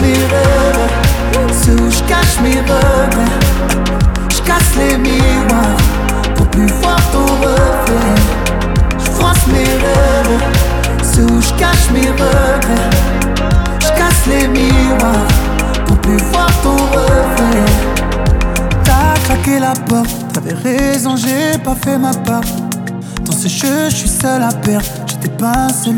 mes rêves, c'est où je cache mes regrets. Je casse les miroirs pour plus voir ton reflet. Je froisse mes rêves, c'est où je cache mes regrets. Je casse les miroirs pour plus voir ton reflet. T'as claqué la porte, t'avais raison, j'ai pas fait ma part. Dans ce jeu, je suis seul à perdre. J'étais pas seul